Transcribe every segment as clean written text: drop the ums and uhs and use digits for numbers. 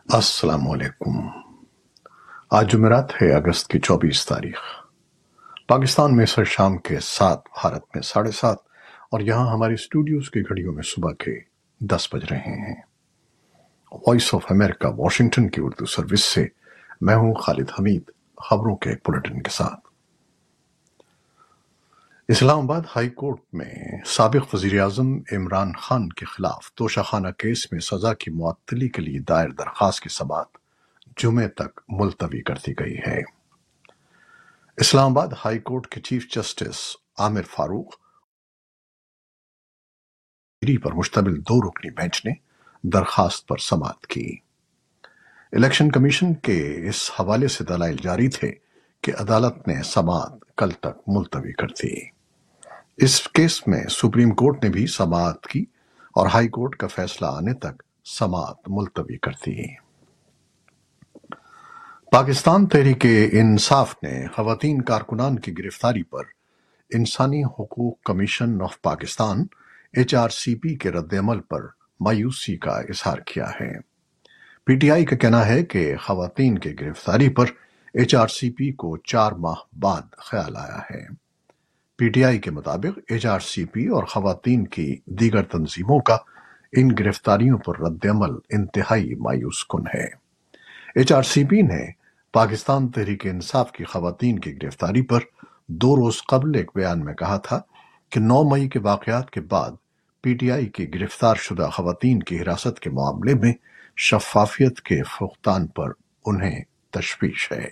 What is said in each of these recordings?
السلام علیکم۔ آج جمعرات ہے، اگست کی 24 تاریخ۔ پاکستان میں سر شام کے 7، بھارت میں 7:30، اور یہاں ہماری اسٹوڈیوز کی گھڑیوں میں صبح کے 10 بج رہے ہیں۔ وائس آف امریکہ واشنگٹن کی اردو سروس سے میں ہوں خالد حمید، خبروں کے ایک بلیٹن کے ساتھ۔ اسلام آباد ہائی کورٹ میں سابق وزیر اعظم عمران خان کے خلاف توشہ خانہ کیس میں سزا کی معطلی کے لیے دائر درخواست کی سماعت جمعے تک ملتوی کر دی گئی ہے۔ اسلام آباد ہائی کورٹ کے چیف جسٹس عامر فاروق پر مشتمل 2 رکنی بینچ نے درخواست پر سماعت کی۔ الیکشن کمیشن کے اس حوالے سے دلائل جاری تھے کہ عدالت نے سماعت کل تک ملتوی کر دی۔ اس کیس میں سپریم کورٹ نے بھی سماعت کی اور ہائی کورٹ کا فیصلہ آنے تک سماعت ملتوی کر دی۔ پاکستان تحریک انصاف نے خواتین کارکنان کی گرفتاری پر انسانی حقوق کمیشن آف پاکستان HRCP کے رد عمل پر مایوسی کا اظہار کیا ہے۔ پی ٹی آئی کا کہنا ہے کہ خواتین کی گرفتاری پر HRCP کو 4 ماہ بعد خیال آیا ہے۔ پی ٹی آئی کے مطابق HRCP اور خواتین کی دیگر تنظیموں کا ان گرفتاریوں پر رد عمل انتہائی مایوس کن ہے۔ HRCP نے پاکستان تحریک انصاف کی خواتین کی گرفتاری پر 2 روز قبل ایک بیان میں کہا تھا کہ 9 مئی کے واقعات کے بعد پی ٹی آئی کی گرفتار شدہ خواتین کی حراست کے معاملے میں شفافیت کے فقدان پر انہیں تشویش ہے۔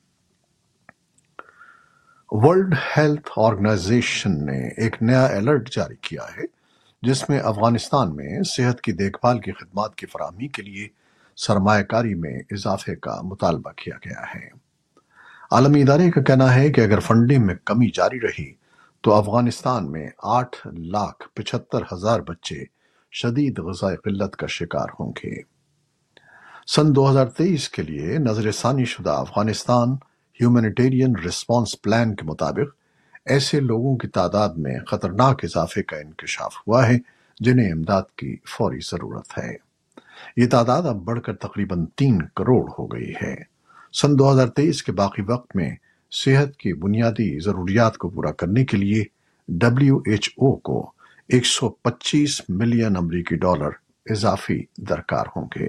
ورلڈ ہیلتھ آرگنائزیشن نے ایک نیا الرٹ جاری کیا ہے جس میں افغانستان میں صحت کی دیکھ بھال کی خدمات کی فراہمی کے لیے سرمایہ کاری میں اضافے کا مطالبہ کیا گیا ہے۔ عالمی ادارے کا کہنا ہے کہ اگر فنڈنگ میں کمی جاری رہی تو افغانستان میں 8,75,000 بچے شدید غذائی قلت کا شکار ہوں گے۔ سن 2023 کے لیے نظر ثانی شدہ افغانستان ہیومینیٹیرین رسپانس پلان کے مطابق ایسے لوگوں کی تعداد میں خطرناک اضافے کا انکشاف ہوا ہے جنہیں امداد کی فوری ضرورت ہے۔ یہ تعداد اب بڑھ کر تقریباً 3 کروڑ ہو گئی ہے۔ سن 2023 کے باقی وقت میں صحت کی بنیادی ضروریات کو پورا کرنے کے لیے WHO کو 125 ملین امریکی ڈالر اضافی درکار ہوں گے۔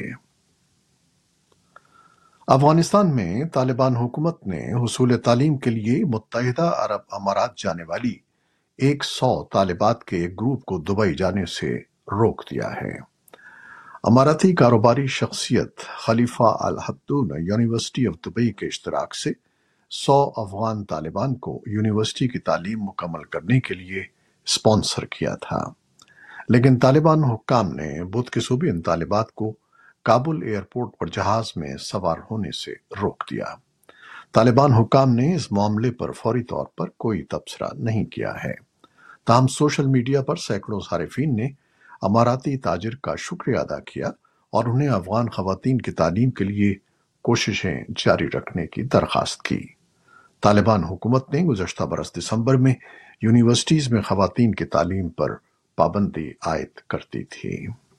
افغانستان میں طالبان حکومت نے حصول تعلیم کے لیے متحدہ عرب امارات جانے والی 100 طالبات کے ایک گروپ کو دبئی جانے سے روک دیا ہے۔ اماراتی کاروباری شخصیت خلیفہ الہبتون یونیورسٹی آف دبئی کے اشتراک سے 100 افغان طالبان کو یونیورسٹی کی تعلیم مکمل کرنے کے لیے اسپانسر کیا تھا، لیکن طالبان حکام نے بدھ کے صبح ان طالبات کو کابل ایئرپورٹ پر جہاز میں سوار ہونے سے روک دیا۔ طالبان حکام نے اس معاملے پر فوری طور پر کوئی تبصرہ نہیں کیا ہے، تاہم سوشل میڈیا پر سینکڑوں صارفین نے اماراتی تاجر کا شکریہ ادا کیا اور انہیں افغان خواتین کی تعلیم کے لیے کوششیں جاری رکھنے کی درخواست کی۔ طالبان حکومت نے گزشتہ برس دسمبر میں یونیورسٹیز میں خواتین کی تعلیم پر پابندی عائد کر دی تھی۔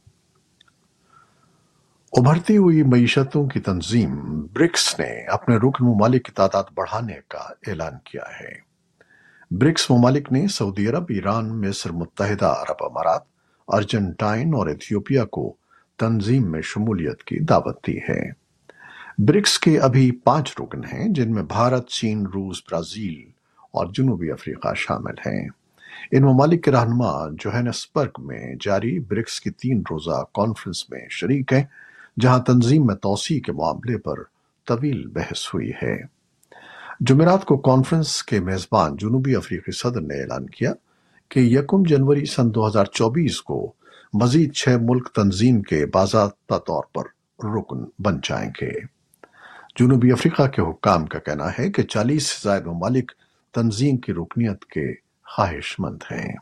ابھرتی ہوئی معیشتوں کی تنظیم برکس نے اپنے رکن ممالک کی تعداد بڑھانے کا اعلان کیا ہے۔ برکس ممالک نے سعودی عرب، ایران، مصر، متحدہ عرب امارات، ارجنٹائن اور ایتھیوپیا کو تنظیم میں شمولیت کی دعوت دی ہے۔ برکس کے ابھی 5 رکن ہیں جن میں بھارت، چین، روس، برازیل اور جنوبی افریقہ شامل ہیں۔ ان ممالک کے رہنما جوہانسبرگ میں جاری برکس کی 3 روزہ کانفرنس میں شریک ہیں جہاں تنظیم میں توسیع کے معاملے پر طویل بحث ہوئی ہے۔ جمعرات کو کانفرنس کے میزبان جنوبی افریقی صدر نے اعلان کیا کہ 1 جنوری سن 2024 کو مزید 6 ملک تنظیم کے باضابطہ طور پر رکن بن جائیں گے۔ جنوبی افریقہ کے حکام کا کہنا ہے کہ 40 سے زائد ممالک تنظیم کی رکنیت کے خواہش مند ہیں۔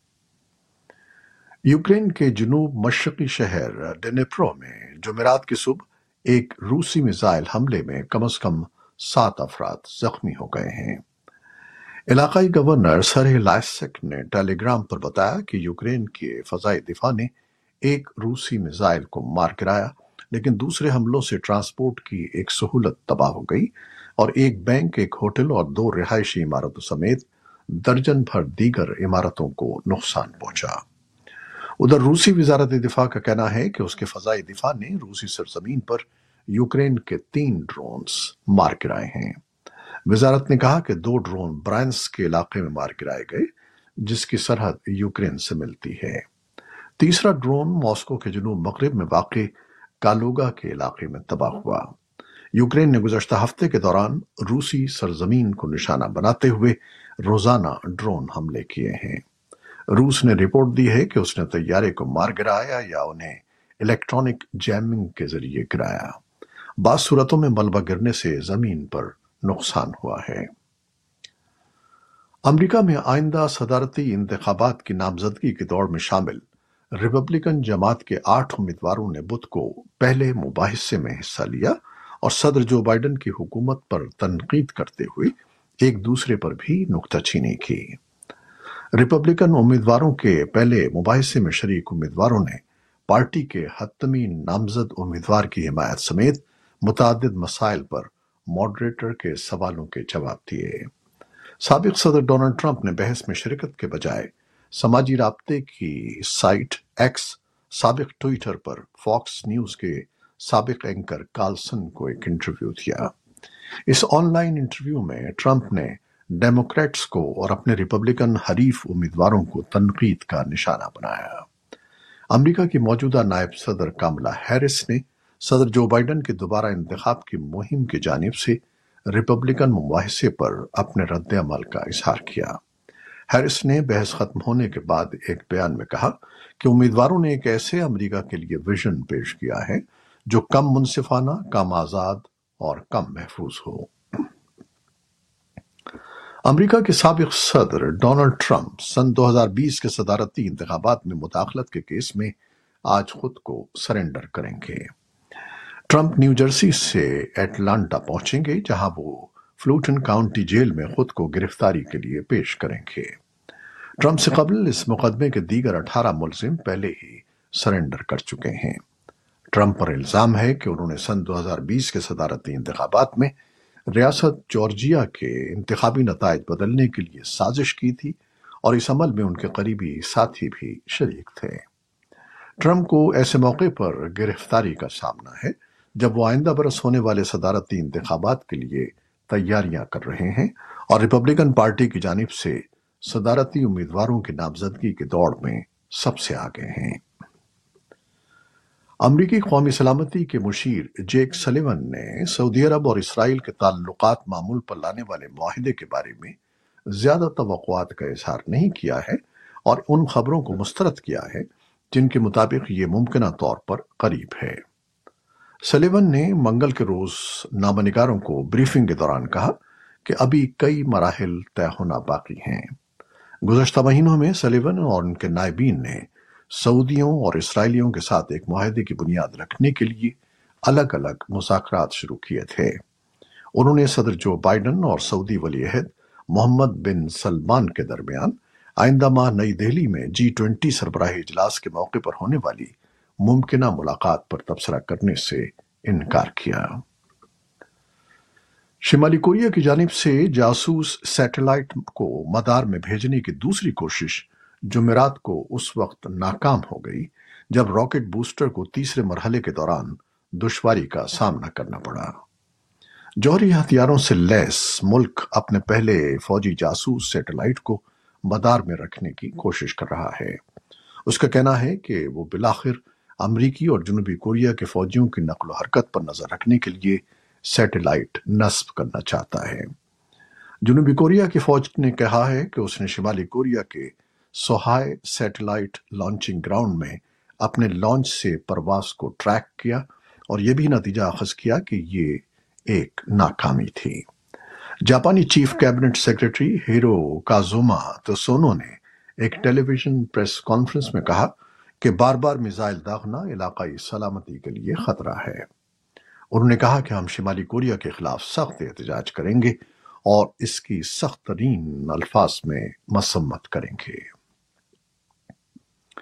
یوکرین کے جنوب مشرقی شہر ڈنیپرو میں جمعرات کی صبح ایک روسی میزائل حملے میں کم از کم 7 افراد زخمی ہو گئے ہیں۔ علاقائی گورنر سرہی لائسک نے ٹیلی گرام پر بتایا کہ یوکرین کے فضائی دفاع نے ایک روسی میزائل کو مار گرایا لیکن دوسرے حملوں سے ٹرانسپورٹ کی ایک سہولت تباہ ہو گئی اور ایک بینک، ایک ہوٹل اور 2 رہائشی عمارتوں سمیت درجن بھر دیگر عمارتوں کو نقصان پہنچا۔ ادھر روسی وزارت دفاع کا کہنا ہے کہ اس کے فضائی دفاع نے روسی سرزمین پر یوکرین کے 3 ڈرونز مار گرائے ہیں۔ وزارت نے کہا کہ 2 ڈرون برانسک کے علاقے میں مار گرائے گئے، جس کی سرحد یوکرین سے ملتی ہے۔ تیسرا ڈرون ماسکو کے جنوب مغرب میں واقع کالوگا کے علاقے میں تباہ ہوا۔ یوکرین نے گزشتہ ہفتے کے دوران روسی سرزمین کو نشانہ بناتے ہوئے روزانہ ڈرون حملے کیے ہیں۔ روس نے رپورٹ دی ہے کہ اس نے طیارے کو مار گرایا یا انہیں الیکٹرانک جیمنگ کے ذریعے گرایا۔ بعض صورتوں میں ملبہ گرنے سے زمین پر نقصان ہوا ہے۔ امریکہ میں آئندہ صدارتی انتخابات کی نامزدگی کے دوڑ میں شامل ریپبلکن جماعت کے 8 امیدواروں نے بدھ کو پہلے مباحثے میں حصہ لیا اور صدر جو بائیڈن کی حکومت پر تنقید کرتے ہوئے ایک دوسرے پر بھی نکتہ چینی کی۔ ریپبلکن امیدواروں کے پہلے مباحثے میں شریک امیدواروں نے پارٹی کے حتمی نامزد امیدوار کی حمایت سمیت متعدد مسائل پر ماڈریٹر کے سوالوں کے جواب دیے۔ سابق صدر ڈونلڈ ٹرمپ نے بحث میں شرکت کے بجائے سماجی رابطے کی سائٹ ایکس، سابق ٹویٹر پر فاکس نیوز کے سابق اینکر کارلسن کو ایک انٹرویو دیا۔ اس آن لائن انٹرویو میں ٹرمپ نے ڈیموکریٹس کو اور اپنے ریپبلکن حریف امیدواروں کو تنقید کا نشانہ بنایا۔ امریکہ کی موجودہ نائب صدر کاملا ہیرس نے صدر جو بائیڈن کے دوبارہ انتخاب کی مہم کی جانب سے ریپبلکن مباحثے پر اپنے رد عمل کا اظہار کیا۔ ہیرس نے بحث ختم ہونے کے بعد ایک بیان میں کہا کہ امیدواروں نے ایک ایسے امریکہ کے لیے ویژن پیش کیا ہے جو کم منصفانہ، کم آزاد اور کم محفوظ ہو۔ امریکا کے سابق صدر ڈونلڈ ٹرمپ سن 2020 کے صدارتی انتخابات میں مداخلت کے کیس میں آج خود کو سرنڈر کریں گے۔ ٹرمپ نیو جرسی سے ایٹلانٹا پہنچیں گے، جہاں وہ فلوٹن کاؤنٹی جیل میں خود کو گرفتاری کے لیے پیش کریں گے۔ ٹرمپ سے قبل اس مقدمے کے دیگر 18 ملزم پہلے ہی سرنڈر کر چکے ہیں۔ ٹرمپ پر الزام ہے کہ انہوں نے سن 2020 کے صدارتی انتخابات میں ریاست جارجیا کے انتخابی نتائج بدلنے کے لیے سازش کی تھی اور اس عمل میں ان کے قریبی ساتھی بھی شریک تھے۔ ٹرمپ کو ایسے موقع پر گرفتاری کا سامنا ہے جب وہ آئندہ برس ہونے والے صدارتی انتخابات کے لیے تیاریاں کر رہے ہیں اور ریپبلکن پارٹی کی جانب سے صدارتی امیدواروں کی نامزدگی کے دوڑ میں سب سے آگے ہیں۔ امریکی قومی سلامتی کے مشیر جیک سلیون نے سعودی عرب اور اسرائیل کے تعلقات معمول پر لانے والے معاہدے کے بارے میں زیادہ توقعات کا اظہار نہیں کیا ہے اور ان خبروں کو مسترد کیا ہے جن کے مطابق یہ ممکنہ طور پر قریب ہے۔ سلیون نے منگل کے روز نامہ نگاروں کو بریفنگ کے دوران کہا کہ ابھی کئی مراحل طے ہونا باقی ہیں۔ گزشتہ مہینوں میں سلیون اور ان کے نائبین نے سعودیوں اور اسرائیلیوں کے ساتھ ایک معاہدے کی بنیاد رکھنے کے لیے الگ الگ مذاکرات شروع کیے تھے۔ انہوں نے صدر جو بائیڈن اور سعودی ولی عہد محمد بن سلمان کے درمیان آئندہ ماہ نئی دہلی میں G20 سربراہی اجلاس کے موقع پر ہونے والی ممکنہ ملاقات پر تبصرہ کرنے سے انکار کیا۔ شمالی کوریا کی جانب سے جاسوس سیٹلائٹ کو مدار میں بھیجنے کی دوسری کوشش جمعرات کو اس وقت ناکام ہو گئی جب راکٹ بوسٹر کو تیسرے مرحلے کے دوران دشواری کا سامنا کرنا پڑا۔ جوہری ہتھیاروں سے لیس ملک اپنے پہلے فوجی جاسوس سیٹلائٹ کو مدار میں رکھنے کی کوشش کر رہا ہے۔ اس کا کہنا ہے کہ وہ بالآخر امریکی اور جنوبی کوریا کے فوجیوں کی نقل و حرکت پر نظر رکھنے کے لیے سیٹلائٹ نصب کرنا چاہتا ہے۔ جنوبی کوریا کی فوج نے کہا ہے کہ اس نے شمالی کوریا کے سوہائے سیٹلائٹ لانچنگ گراؤنڈ میں اپنے لانچ سے پرواز کو ٹریک کیا اور یہ بھی نتیجہ اخذ کیا کہ یہ ایک ناکامی تھی۔ جاپانی chief cabinet secretary Hirokazu Matsuno نے ایک ٹیلی ویژن پریس کانفرنس میں کہا کہ بار بار میزائل داغنا علاقائی سلامتی کے لیے خطرہ ہے۔ انہوں نے کہا کہ ہم شمالی کوریا کے خلاف سخت احتجاج کریں گے اور اس کی سخت ترین الفاظ میں مذمت کریں گے۔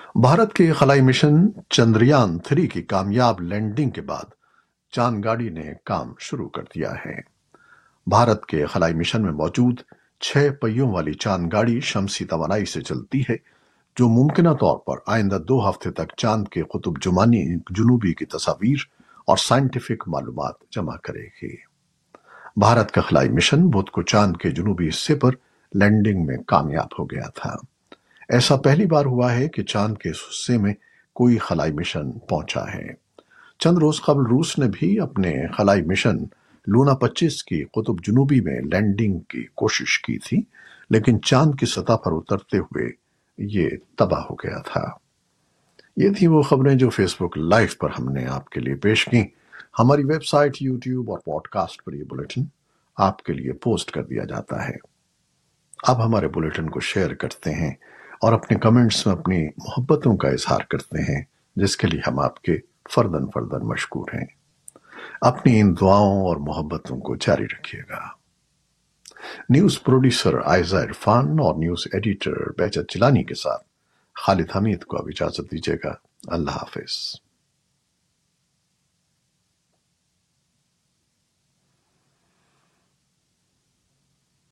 भारत के खलाई मिशन चंद्रयान-3 की कामयाब लैंडिंग के बाद चांद गाड़ी ने काम शुरू कर दिया है। भारत के खलाई मिशन में मौजूद 6 पहियों वाली चांद गाड़ी शमसी तवानाई से चलती है, जो मुमकिना तौर पर आइंदा 2 हफ्ते तक चांद के कुतुब जुनूबी की तस्वीर और साइंटिफिक मालूमात जमा करेगी। भारत का खलाई मिशन बुध को चांद के जुनूबी हिस्से पर लैंडिंग में कामयाब हो गया था। ऐसा पहली बार हुआ है कि चांद के इस हिस्से में कोई खलाई मिशन पहुंचा है। चंद रोज कबल रूस ने भी अपने खलाई मिशन लूना 25 की कुतुब जुनूबी में लैंडिंग की कोशिश की थी, लेकिन चांद की सतह पर उतरते हुए ये तबाह हो गया था। ये थी वो खबरें जो फेसबुक लाइव पर हमने आपके लिए पेश की। हमारी वेबसाइट, यूट्यूब और पॉडकास्ट पर ये बुलेटिन आपके लिए पोस्ट कर दिया जाता है। आप हमारे बुलेटिन को शेयर करते हैं और अपने कमेंट्स में अपनी मोहब्बतों का इजहार करते हैं, जिसके लिए हम आपके फर्दन फर्दन मशकूर हैं। अपनी इन दुआओं और मोहब्बतों को जारी रखिएगा। न्यूज प्रोड्यूसर आयजा इरफान और न्यूज एडिटर बेहजत जिलानी के साथ खालिद हमीद को अब इजाजत दीजिएगा। अल्लाह हाफिज।